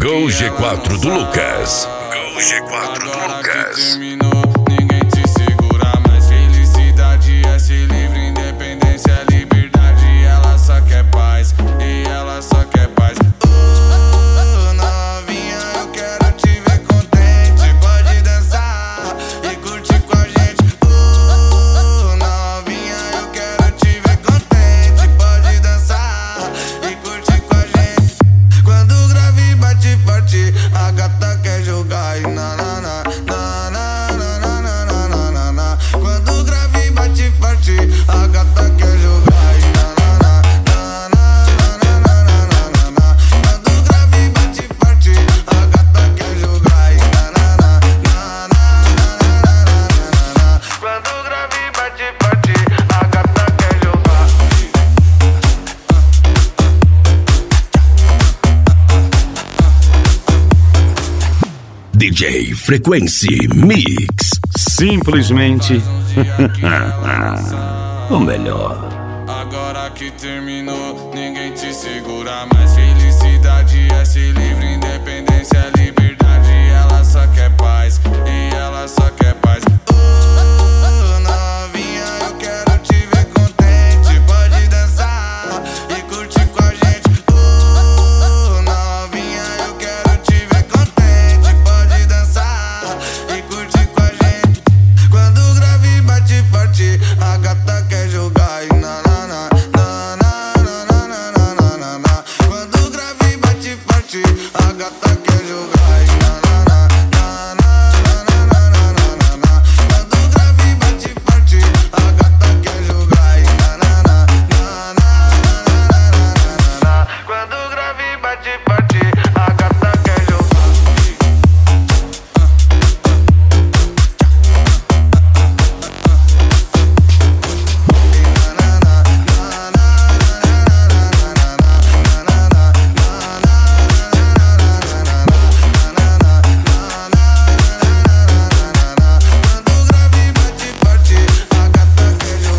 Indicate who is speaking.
Speaker 1: Gol G4 do Lucas. Gol G4 do Lucas.
Speaker 2: Ninguém te segura mais. Felicidade é ser livre, independência é liberdade. Ela só quer paz, e ela só quer paz. Novinha, eu quero te ver contente. Pode dançar e curtir com a gente. Novinha, eu quero te ver contente. Pode dançar e curtir com a gente. Quando o grave bate forte, a gata quer jogar e na na na na na na na na na na na. Quando o grave bate forte, a gata quer jogar e na na na na na na na na na. Quando o grave bate forte, a gata quer jogar e na na na na na na na. Quando o grave bate forte, a gata quer jogar.
Speaker 1: DJ Frequency Mix.
Speaker 3: Simplesmente o melhor.
Speaker 2: Agora que terminou, ninguém te segura mais. Felicidade é ser livre.